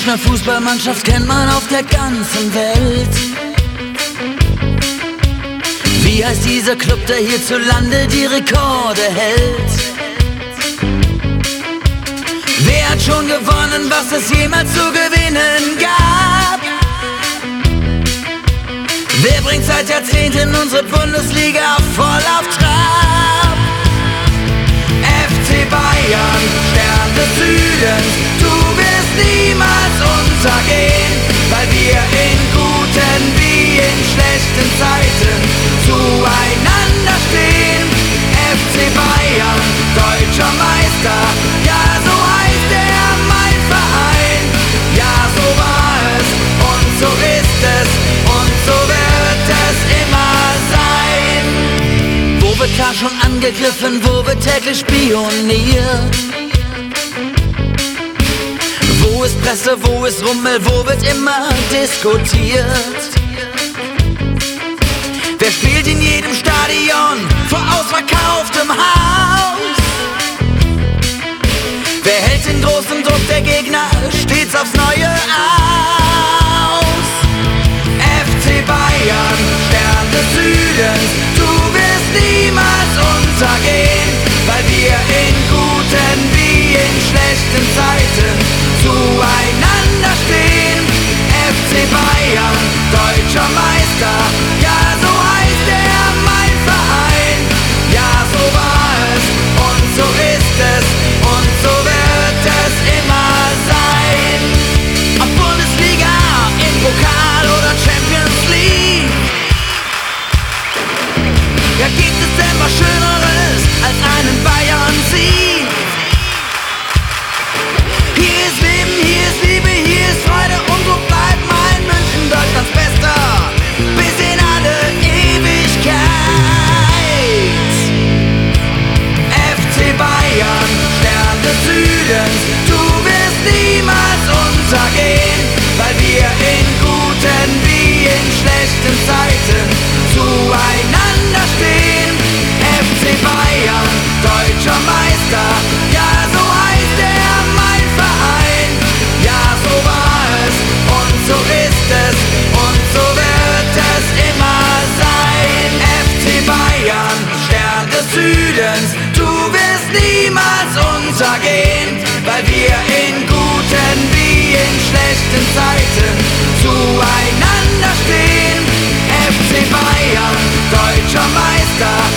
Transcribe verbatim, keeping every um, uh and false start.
Münchner Fußballmannschaft kennt man auf der ganzen Welt. Wie heißt dieser Club, der hierzulande die Rekorde hält? Wer hat schon gewonnen, was es jemals zu gewinnen gab? Wer bringt seit Jahrzehnten unsere Bundesliga voll auf Trab? F C Bayern, Stern des Südens, du wirst niemals untergehen, weil wir in guten wie in schlechten Zeiten zueinander stehen. F C Bayern, deutscher Meister, ja so heißt er, mein Verein. Ja, so war es und so ist es und so wird es immer sein. Wo wird klar schon angegriffen, wo wird täglich spioniert? Wo ist Presse, wo ist Rummel, wo wird immer diskutiert? Wer spielt in jedem Stadion vor ausverkauftem Haus? Wer hält den großen Druck der Gegner stets aufs Neue aus? F C Bayern, Stern des Südens, du wirst niemals untergehen, weil wir in guten wie in schlechten Zeiten zueinander stehen. F C Bayern, deutscher Meister, ja so heißt er, mein Verein. Ja, so war es und so ist es und so wird es immer sein. Ob Bundesliga, im Pokal oder Champions League, ja, gibt es denn was Schöneres als einen Bayern-Sieg? Hier ist Leben, hier ist Liebe, hier ist Freude und so bleibt mein München Deutschlands Bester bis in alle Ewigkeit. F C Bayern, Stern des Südens, du wirst niemals untergehen, weil wir in guten wie in schlechten Zeiten zueinander stehen. F C Bayern, deutscher Meister, ja so heißt er, mein Verein. Ja, so war es und so ist es und so wird es immer sein. F C Bayern, Stern des Südens, du wirst niemals untergehen, weil wir in guten wie in schlechten Zeiten zueinander stehen. F C Bayern, deutscher Meister,